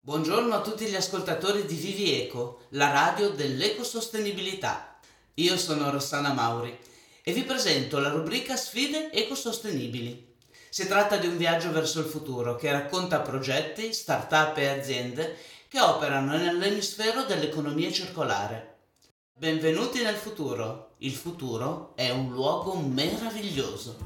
Buongiorno a tutti gli ascoltatori di Vivi Eco, la radio dell'ecosostenibilità. Io sono Rossana Mauri e vi presento la rubrica Sfide ecosostenibili. Si tratta di un viaggio verso il futuro che racconta progetti, start-up e aziende che operano nell'emisfero dell'economia circolare. Benvenuti nel futuro. Il futuro è un luogo meraviglioso.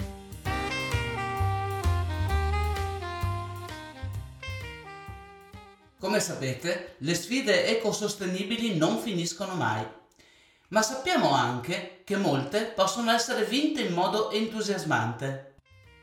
Come sapete, le sfide ecosostenibili non finiscono mai, ma sappiamo anche che molte possono essere vinte in modo entusiasmante.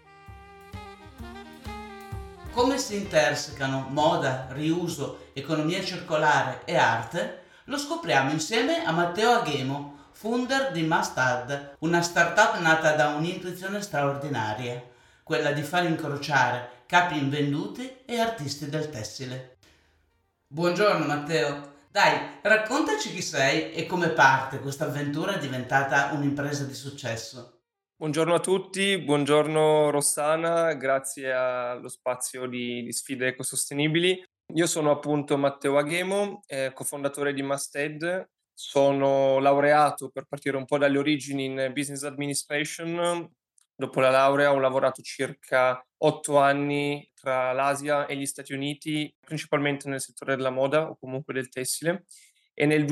Come si intersecano moda, riuso, economia circolare e arte, lo scopriamo insieme a Matteo Aghemo, founder di Mustad, una startup nata da un'intuizione straordinaria, quella di far incrociare capi invenduti e artisti del tessile. Buongiorno Matteo, dai, raccontaci chi sei e come parte questa avventura diventata un'impresa di successo. Buongiorno a tutti, buongiorno Rossana, grazie allo spazio di sfide ecosostenibili. Io sono appunto Matteo Aghemo, cofondatore di Masted, sono laureato per partire un po' dalle origini in Business Administration. Dopo la laurea ho lavorato circa 8 anni tra l'Asia e gli Stati Uniti, principalmente nel settore della moda o comunque del tessile. E nel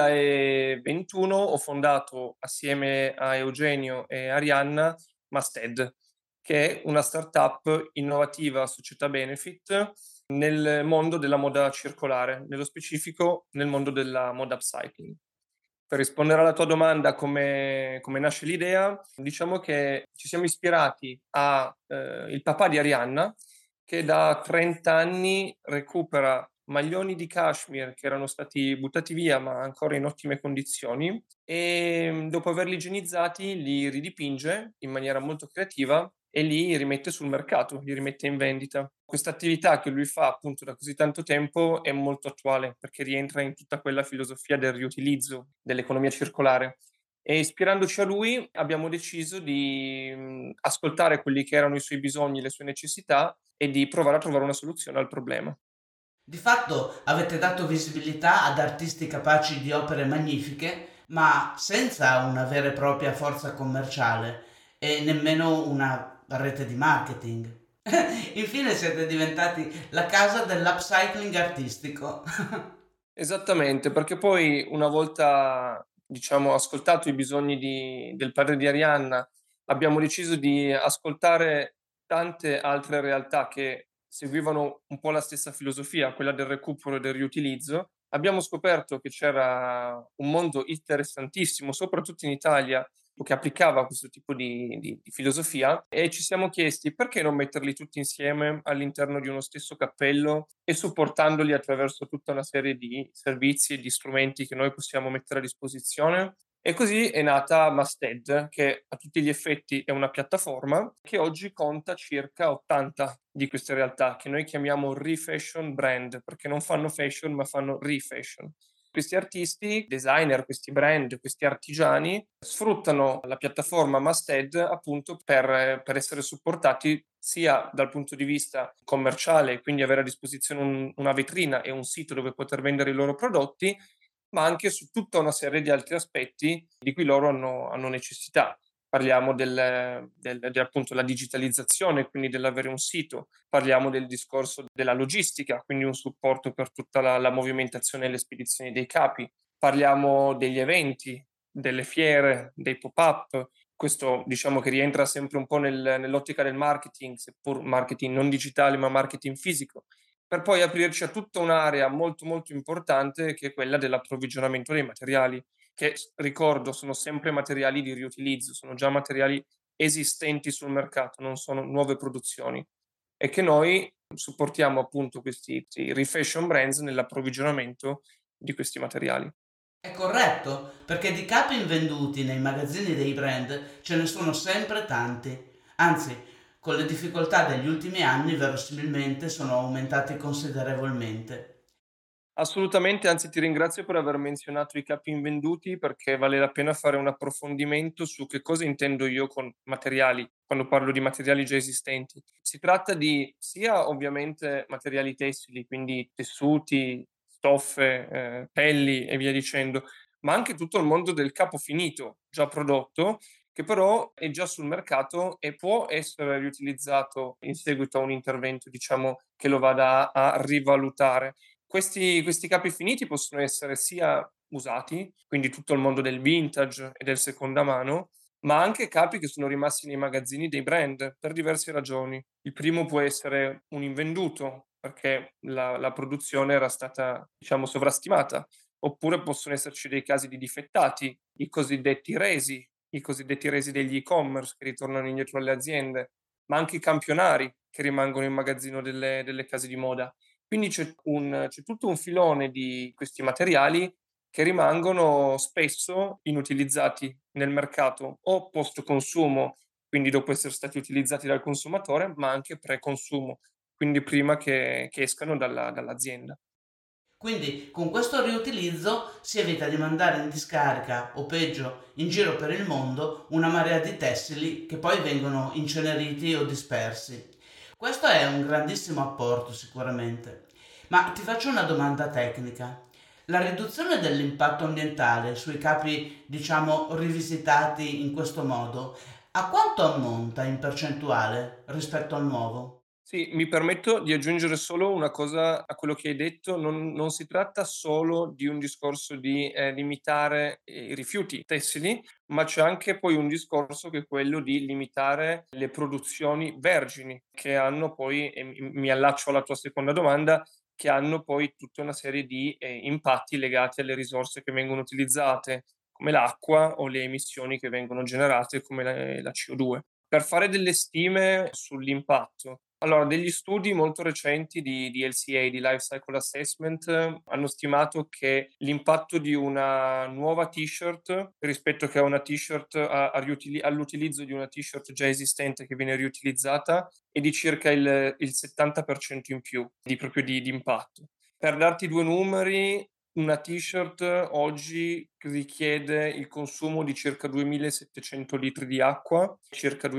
2021 ho fondato assieme a Eugenio e Arianna Masted, che è una startup innovativa società benefit nel mondo della moda circolare, nello specifico nel mondo della moda upcycling. Per rispondere alla tua domanda come nasce l'idea, diciamo che ci siamo ispirati a il papà di Arianna, che da 30 anni recupera maglioni di cashmere che erano stati buttati via ma ancora in ottime condizioni e dopo averli igienizzati li ridipinge in maniera molto creativa e li rimette sul mercato, li rimette in vendita. Questa attività che lui fa appunto da così tanto tempo è molto attuale perché rientra in tutta quella filosofia del riutilizzo, dell'economia circolare. E ispirandoci a lui abbiamo deciso di ascoltare quelli che erano i suoi bisogni, le sue necessità e di provare a trovare una soluzione al problema. Di fatto avete dato visibilità ad artisti capaci di opere magnifiche, ma senza una vera e propria forza commerciale e nemmeno una rete di marketing. Infine siete diventati la casa dell'upcycling artistico. Esattamente, perché poi una volta, diciamo, ascoltato i bisogni del padre di Arianna, abbiamo deciso di ascoltare tante altre realtà che seguivano un po' la stessa filosofia, quella del recupero e del riutilizzo. Abbiamo scoperto che c'era un mondo interessantissimo, soprattutto in Italia, che applicava questo tipo di filosofia e ci siamo chiesti perché non metterli tutti insieme all'interno di uno stesso cappello e supportandoli attraverso tutta una serie di servizi e di strumenti che noi possiamo mettere a disposizione. E così è nata Masted, che a tutti gli effetti è una piattaforma che oggi conta circa 80 di queste realtà, che noi chiamiamo refashion brand, perché non fanno fashion ma fanno refashion. Questi artisti, designer, questi brand, questi artigiani sfruttano la piattaforma Masted appunto per essere supportati sia dal punto di vista commerciale, quindi avere a disposizione una vetrina e un sito dove poter vendere i loro prodotti, ma anche su tutta una serie di altri aspetti di cui loro hanno necessità. Parliamo appunto la digitalizzazione, quindi dell'avere un sito, parliamo del discorso della logistica, quindi un supporto per tutta la movimentazione e le spedizioni dei capi, parliamo degli eventi, delle fiere, dei pop-up. Questo diciamo che rientra sempre un po' nell'ottica del marketing, seppur marketing non digitale ma marketing fisico, per poi aprirci a tutta un'area molto molto importante che è quella dell'approvvigionamento dei materiali che ricordo sono sempre materiali di riutilizzo, sono già materiali esistenti sul mercato, non sono nuove produzioni e che noi supportiamo appunto questi refashion brands nell'approvvigionamento di questi materiali. È corretto, perché di capi invenduti nei magazzini dei brand ce ne sono sempre tanti. Anzi, con le difficoltà degli ultimi anni verosimilmente sono aumentati considerevolmente. Assolutamente, anzi ti ringrazio per aver menzionato i capi invenduti perché vale la pena fare un approfondimento su che cosa intendo io con materiali, quando parlo di materiali già esistenti. Si tratta di sia ovviamente materiali tessili, quindi tessuti, stoffe, pelli e via dicendo, ma anche tutto il mondo del capo finito già prodotto, che però è già sul mercato e può essere riutilizzato in seguito a un intervento, diciamo, che lo vada a rivalutare. Questi capi finiti possono essere sia usati, quindi tutto il mondo del vintage e del seconda mano, ma anche capi che sono rimasti nei magazzini dei brand per diverse ragioni. Il primo può essere un invenduto, perché la produzione era stata, diciamo, sovrastimata, oppure possono esserci dei casi di difettati, i cosiddetti resi degli e-commerce che ritornano indietro alle aziende, ma anche i campionari che rimangono in magazzino delle case di moda. Quindi c'è tutto un filone di questi materiali che rimangono spesso inutilizzati nel mercato o post consumo, quindi dopo essere stati utilizzati dal consumatore, ma anche pre-consumo, quindi prima che escano dall'azienda. Quindi con questo riutilizzo si evita di mandare in discarica o peggio in giro per il mondo una marea di tessili che poi vengono inceneriti o dispersi. Questo è un grandissimo apporto sicuramente. Ma ti faccio una domanda tecnica. La riduzione dell'impatto ambientale sui capi, diciamo, rivisitati in questo modo, a quanto ammonta in percentuale rispetto al nuovo? Sì, mi permetto di aggiungere solo una cosa a quello che hai detto: non si tratta solo di un discorso di, limitare i rifiuti tessili, ma c'è anche poi un discorso che è quello di limitare le produzioni vergini, che hanno poi e mi allaccio alla tua seconda domanda, che hanno poi tutta una serie di, impatti legati alle risorse che vengono utilizzate, come l'acqua o le emissioni che vengono generate come la CO2. Per fare delle stime sull'impatto, allora, degli studi molto recenti di LCA, di Life Cycle Assessment, hanno stimato che l'impatto di una nuova t-shirt rispetto che a una t-shirt all'utilizzo di una t-shirt già esistente che viene riutilizzata è di circa il 70% in più di impatto. Per darti due numeri, una t-shirt oggi richiede il consumo di circa 2700 litri di acqua, circa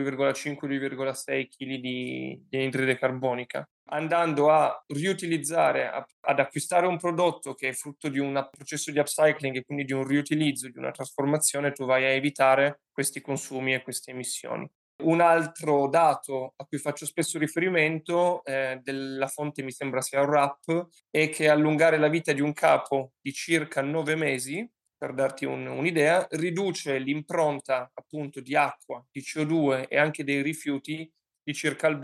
2,5-2,6 kg di anidride carbonica. Andando a riutilizzare, ad acquistare un prodotto che è frutto di un processo di upcycling e quindi di un riutilizzo, di una trasformazione, tu vai a evitare questi consumi e queste emissioni. Un altro dato a cui faccio spesso riferimento, della fonte mi sembra sia Wrap, è che allungare la vita di un capo di circa 9 mesi, per darti un'idea, riduce l'impronta appunto di acqua, di CO2 e anche dei rifiuti di circa il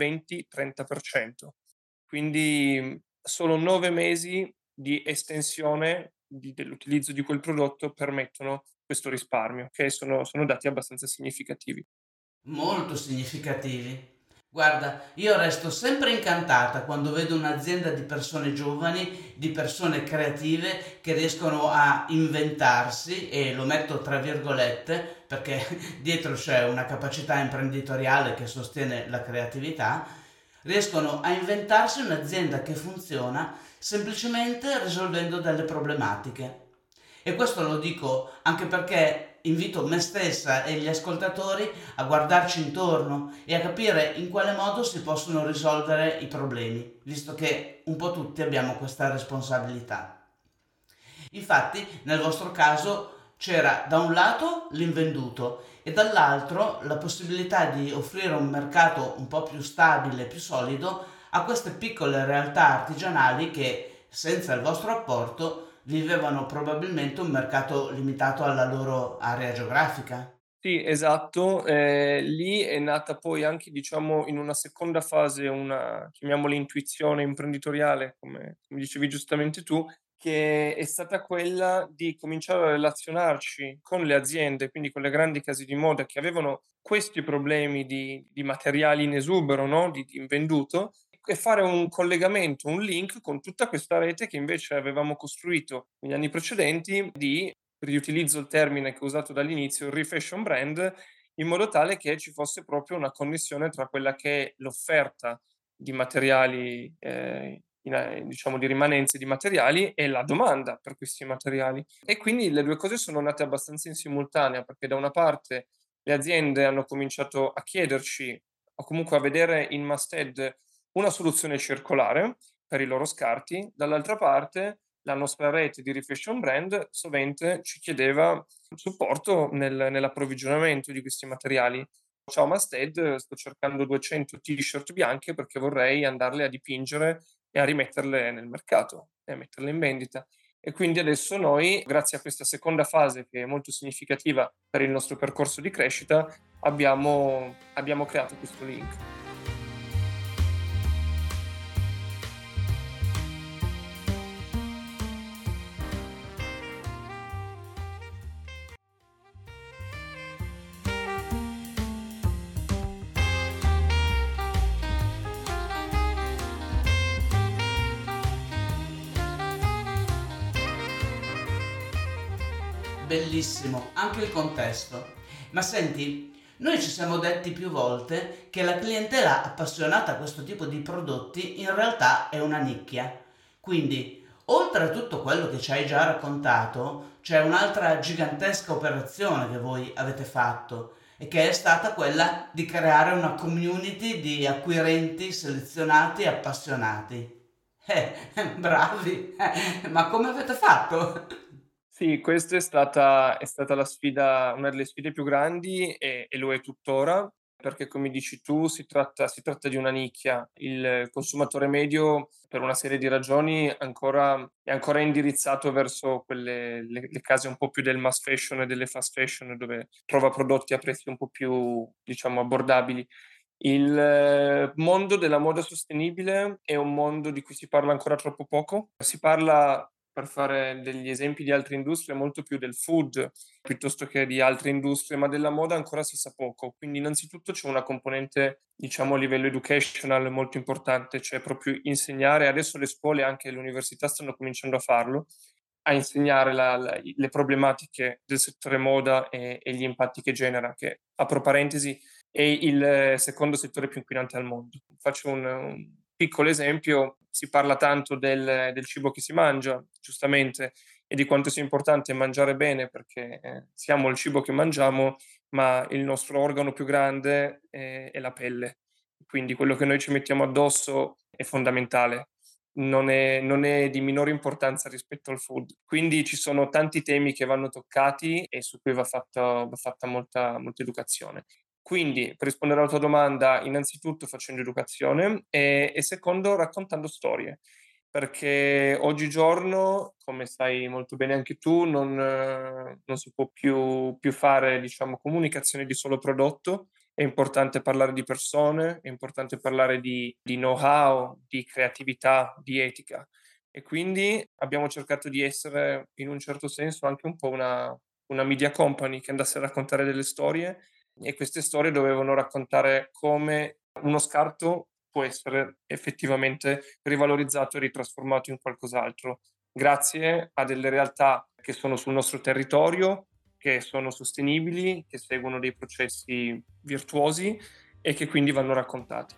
20-30%. Quindi solo 9 mesi di estensione dell'utilizzo di quel prodotto permettono questo risparmio, che sono dati abbastanza significativi. Molto significativi. Guarda, io resto sempre incantata quando vedo un'azienda di persone giovani, di persone creative che riescono a inventarsi, e lo metto tra virgolette perché dietro c'è una capacità imprenditoriale che sostiene la creatività, riescono a inventarsi un'azienda che funziona semplicemente risolvendo delle problematiche. E questo lo dico anche perché invito me stessa e gli ascoltatori a guardarci intorno e a capire in quale modo si possono risolvere i problemi, visto che un po' tutti abbiamo questa responsabilità. Infatti, nel vostro caso c'era da un lato l'invenduto e dall'altro la possibilità di offrire un mercato un po' più stabile, più solido a queste piccole realtà artigianali che, senza il vostro apporto, vivevano probabilmente un mercato limitato alla loro area geografica. Sì, esatto. Lì è nata poi anche, diciamo, in una seconda fase una, chiamiamola intuizione imprenditoriale, come dicevi giustamente tu, che è stata quella di cominciare a relazionarci con le aziende, quindi con le grandi case di moda che avevano questi problemi di materiali in esubero, no, di invenduto, e fare un collegamento, un link con tutta questa rete che invece avevamo costruito negli anni precedenti di riutilizzo il termine che ho usato dall'inizio, il refashion brand, in modo tale che ci fosse proprio una connessione tra quella che è l'offerta di materiali, diciamo di rimanenze di materiali e la domanda per questi materiali. E quindi le due cose sono nate abbastanza in simultanea, perché da una parte le aziende hanno cominciato a chiederci o comunque a vedere in Masted una soluzione circolare per i loro scarti, dall'altra parte la nostra rete di refashion brand sovente ci chiedeva supporto nell'approvvigionamento di questi materiali. Ciao Masted, sto cercando 200 t-shirt bianche perché vorrei andarle a dipingere e a rimetterle nel mercato e a metterle in vendita. E quindi adesso noi, grazie a questa seconda fase che è molto significativa per il nostro percorso di crescita, abbiamo creato questo link. Bellissimo, anche il contesto. Ma senti, noi ci siamo detti più volte che la clientela appassionata a questo tipo di prodotti in realtà è una nicchia. Quindi, oltre a tutto quello che ci hai già raccontato, c'è un'altra gigantesca operazione che voi avete fatto e che è stata quella di creare una community di acquirenti selezionati e appassionati. Bravi! Ma come avete fatto? Sì, questa è stata la sfida, una delle sfide più grandi e lo è tuttora, perché come dici tu si tratta di una nicchia. Il consumatore medio, per una serie di ragioni, è ancora indirizzato verso le case un po' più del mass fashion e delle fast fashion, dove trova prodotti a prezzi un po' più, diciamo, abbordabili. Il mondo della moda sostenibile è un mondo di cui si parla ancora troppo poco. Si parla, per fare degli esempi di altre industrie, molto più del food piuttosto che di altre industrie, ma della moda ancora si sa poco. Quindi innanzitutto c'è una componente, diciamo, a livello educational molto importante, cioè proprio insegnare, adesso le scuole e anche le università stanno cominciando a farlo, a insegnare le problematiche del settore moda e gli impatti che genera, che, apro parentesi, è il secondo settore più inquinante al mondo. Faccio un piccolo esempio: si parla tanto del cibo che si mangia, giustamente, e di quanto sia importante mangiare bene perché siamo il cibo che mangiamo, ma il nostro organo più grande è la pelle. Quindi quello che noi ci mettiamo addosso è fondamentale, non è di minore importanza rispetto al food. Quindi ci sono tanti temi che vanno toccati e su cui va fatta molta educazione. Quindi, per rispondere alla tua domanda, innanzitutto facendo educazione e secondo raccontando storie, perché oggigiorno, come sai molto bene anche tu, non si può più fare, diciamo, comunicazione di solo prodotto. È importante parlare di persone, è importante parlare di know-how, di creatività, di etica. E quindi abbiamo cercato di essere, in un certo senso, anche un po' una media company che andasse a raccontare delle storie, e queste storie dovevano raccontare come uno scarto può essere effettivamente rivalorizzato e ritrasformato in qualcos'altro, grazie a delle realtà che sono sul nostro territorio, che sono sostenibili, che seguono dei processi virtuosi e che quindi vanno raccontati.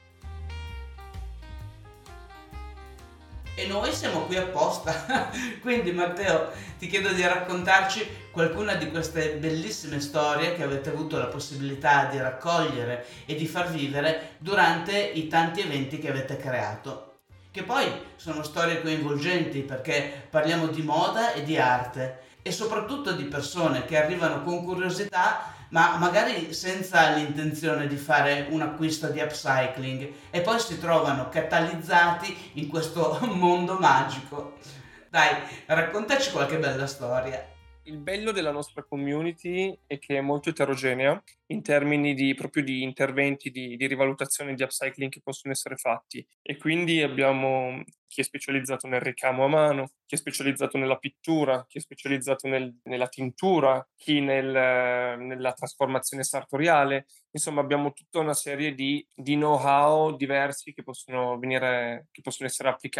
E noi siamo qui apposta. Quindi Matteo, ti chiedo di raccontarci qualcuna di queste bellissime storie che avete avuto la possibilità di raccogliere e di far vivere durante i tanti eventi che avete creato. Che poi sono storie coinvolgenti perché parliamo di moda e di arte e soprattutto di persone che arrivano con curiosità ma magari senza l'intenzione di fare un acquisto di upcycling e poi si trovano catalizzati in questo mondo magico. Dai, raccontaci qualche bella storia. Il bello della nostra community è che è molto eterogenea in termini proprio di interventi di rivalutazione di upcycling che possono essere fatti, e quindi abbiamo chi è specializzato nel ricamo a mano, chi è specializzato nella pittura, chi è specializzato nella tintura, chi nella trasformazione sartoriale. Insomma, abbiamo tutta una serie di know-how diversi che possono essere applicati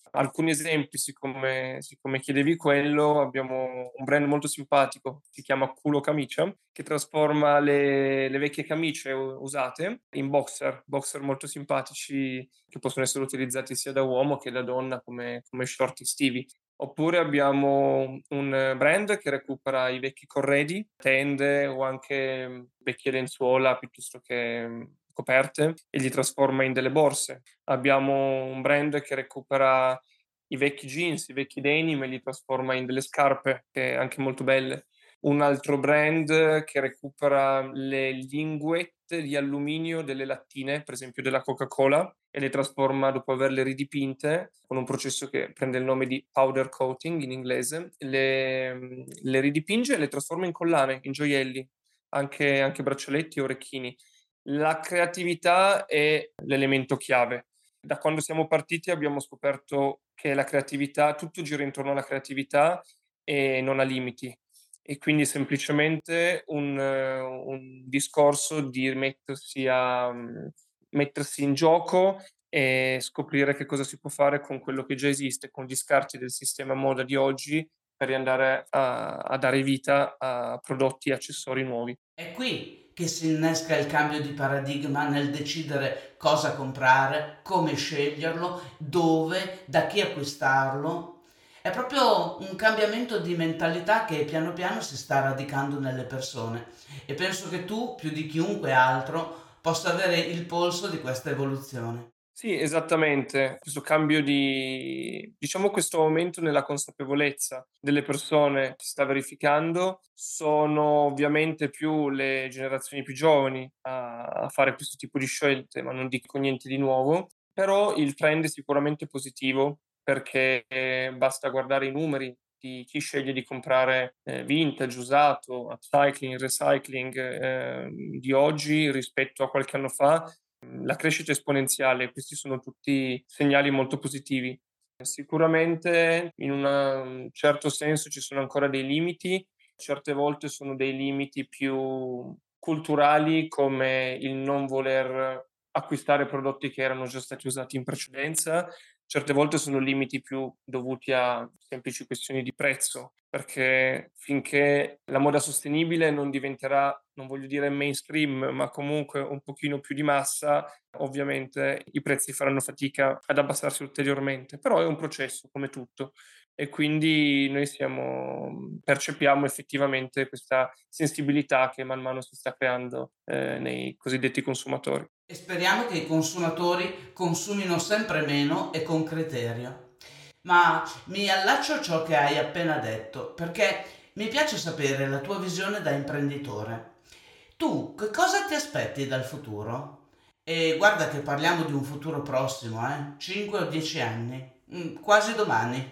Alcuni esempi, siccome chiedevi quello, abbiamo un brand molto simpatico, si chiama Culo Camicia, che trasforma le vecchie camicie usate in boxer molto simpatici che possono essere utilizzati sia da uomo che da donna come short estivi. Oppure abbiamo un brand che recupera i vecchi corredi, tende o anche vecchie lenzuola piuttosto che coperte e li trasforma in delle borse. Abbiamo un brand che recupera i vecchi jeans, i vecchi denim e li trasforma in delle scarpe, che è anche molto belle. Un altro brand che recupera le linguette di alluminio delle lattine, per esempio della Coca-Cola, e le trasforma dopo averle ridipinte con un processo che prende il nome di powder coating in inglese, le ridipinge e le trasforma in collane, in gioielli, anche braccialetti e orecchini. La creatività è l'elemento chiave. Da quando siamo partiti abbiamo scoperto che la creatività, tutto gira intorno alla creatività e non ha limiti. E quindi semplicemente un discorso di mettersi in gioco e scoprire che cosa si può fare con quello che già esiste, con gli scarti del sistema moda di oggi, per andare a dare vita a prodotti e accessori nuovi. È qui che si innesca il cambio di paradigma nel decidere cosa comprare, come sceglierlo, dove, da chi acquistarlo. È proprio un cambiamento di mentalità che piano piano si sta radicando nelle persone e penso che tu, più di chiunque altro, possa avere il polso di questa evoluzione. Sì, esattamente. Questo cambio diciamo questo aumento nella consapevolezza delle persone che si sta verificando, sono ovviamente più le generazioni più giovani a fare questo tipo di scelte, ma non dico niente di nuovo. Però il trend è sicuramente positivo perché basta guardare i numeri di chi sceglie di comprare vintage, usato, upcycling, recycling di oggi rispetto a qualche anno fa. La crescita esponenziale, questi sono tutti segnali molto positivi. Sicuramente in un certo senso ci sono ancora dei limiti, certe volte sono dei limiti più culturali come il non voler acquistare prodotti che erano già stati usati in precedenza, certe volte sono limiti più dovuti a semplici questioni di prezzo, perché finché la moda sostenibile non diventerà, non voglio dire mainstream, ma comunque un pochino più di massa, ovviamente i prezzi faranno fatica ad abbassarsi ulteriormente, però è un processo come tutto e quindi noi percepiamo effettivamente questa sensibilità che man mano si sta creando nei cosiddetti consumatori. E speriamo che i consumatori consumino sempre meno e con criterio. Ma mi allaccio a ciò che hai appena detto, perché mi piace sapere la tua visione da imprenditore. Tu che cosa ti aspetti dal futuro? E guarda che parliamo di un futuro prossimo, 5 o 10 anni, quasi domani.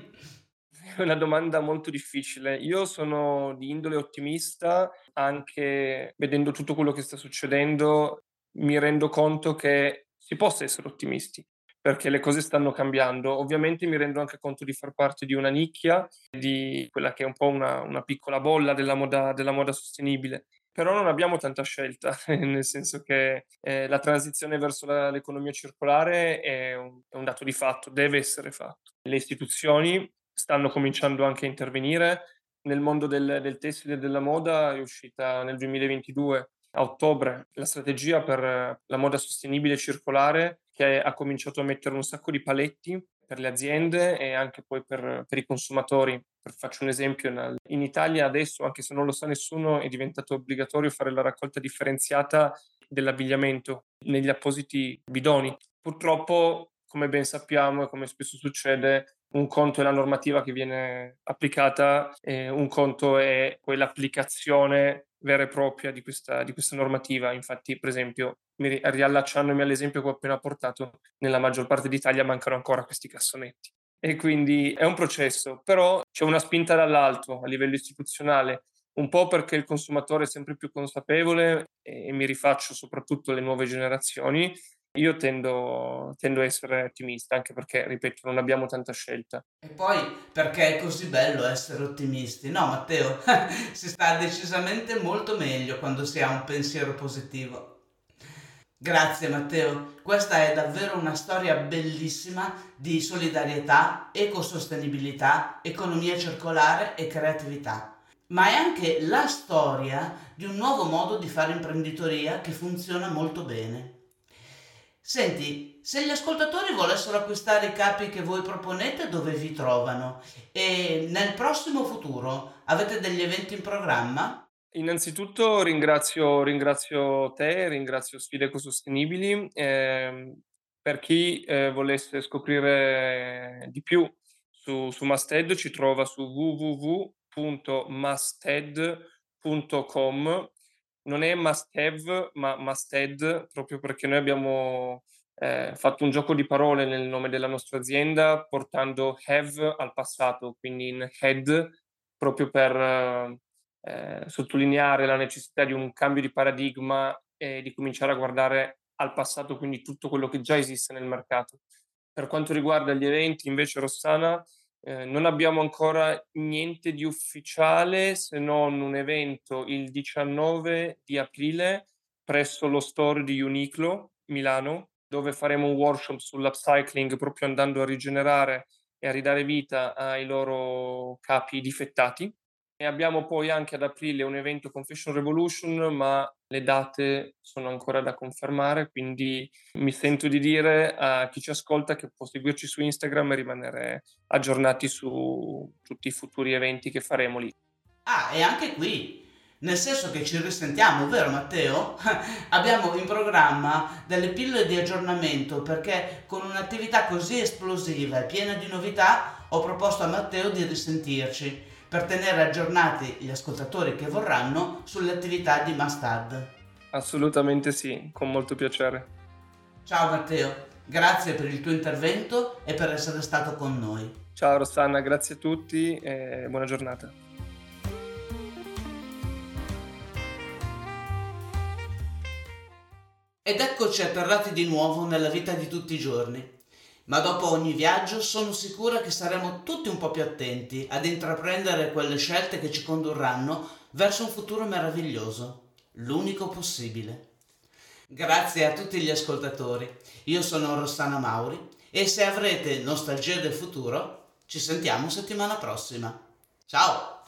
È una domanda molto difficile. Io sono di indole ottimista, anche vedendo tutto quello che sta succedendo, mi rendo conto che si possa essere ottimisti, perché le cose stanno cambiando. Ovviamente mi rendo anche conto di far parte di una nicchia, di quella che è un po' una piccola bolla della moda sostenibile. Però non abbiamo tanta scelta, nel senso che la transizione verso l'economia circolare è un dato di fatto, deve essere fatto. Le istituzioni stanno cominciando anche a intervenire. Nel mondo del tessile e della moda è uscita nel 2022, a ottobre, la strategia per la moda sostenibile e circolare, che ha cominciato a mettere un sacco di paletti per le aziende e anche poi per i consumatori. Faccio un esempio, in Italia adesso, anche se non lo sa nessuno, è diventato obbligatorio fare la raccolta differenziata dell'abbigliamento negli appositi bidoni. Purtroppo, come ben sappiamo e come spesso succede, un conto è la normativa che viene applicata e un conto è poi l'applicazione vera e propria di questa normativa. Infatti, per esempio, riallacciandomi all'esempio che ho appena portato, nella maggior parte d'Italia mancano ancora questi cassonetti. E quindi è un processo, però c'è una spinta dall'alto a livello istituzionale, un po' perché il consumatore è sempre più consapevole e mi rifaccio soprattutto alle nuove generazioni. Io tendo a essere ottimista, anche perché, ripeto, non abbiamo tanta scelta. E poi perché è così bello essere ottimisti? No, Matteo, si sta decisamente molto meglio quando si ha un pensiero positivo. Grazie Matteo, questa è davvero una storia bellissima di solidarietà, ecosostenibilità, economia circolare e creatività. Ma è anche la storia di un nuovo modo di fare imprenditoria che funziona molto bene. Senti, se gli ascoltatori volessero acquistare i capi che voi proponete, dove vi trovano? E nel prossimo futuro avete degli eventi in programma? Innanzitutto ringrazio te, ringrazio Sfide Ecosostenibili. Per chi volesse scoprire di più su Masted, ci trova su www.masted.com. Non è must have, ma Masted, proprio perché noi abbiamo fatto un gioco di parole nel nome della nostra azienda, portando have al passato, quindi in head, proprio per sottolineare la necessità di un cambio di paradigma e di cominciare a guardare al passato, quindi tutto quello che già esiste nel mercato. Per quanto riguarda gli eventi, invece, Rossana, non abbiamo ancora niente di ufficiale, se non un evento il 19 di aprile presso lo store di Uniqlo Milano, dove faremo un workshop sull'upcycling, proprio andando a rigenerare e a ridare vita ai loro capi difettati. E abbiamo poi anche ad aprile un evento con Fashion Revolution, ma le date sono ancora da confermare, quindi mi sento di dire a chi ci ascolta che può seguirci su Instagram e rimanere aggiornati su tutti i futuri eventi che faremo lì. Ah, e anche qui, nel senso che ci risentiamo, vero Matteo? Abbiamo in programma delle pillole di aggiornamento perché con un'attività così esplosiva e piena di novità ho proposto a Matteo di risentirci per tenere aggiornati gli ascoltatori che vorranno sulle attività di Mastad. Assolutamente sì, con molto piacere. Ciao Matteo, grazie per il tuo intervento e per essere stato con noi. Ciao Rossana, grazie a tutti e buona giornata. Ed eccoci atterrati di nuovo nella vita di tutti i giorni. Ma dopo ogni viaggio sono sicura che saremo tutti un po' più attenti ad intraprendere quelle scelte che ci condurranno verso un futuro meraviglioso, l'unico possibile. Grazie a tutti gli ascoltatori. Io sono Rossana Mauri e se avrete nostalgia del futuro, ci sentiamo settimana prossima. Ciao!